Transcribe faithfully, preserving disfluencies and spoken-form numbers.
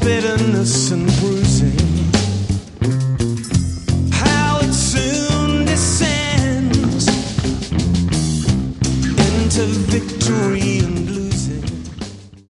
bitterness and bruising, how it soon descends into victory.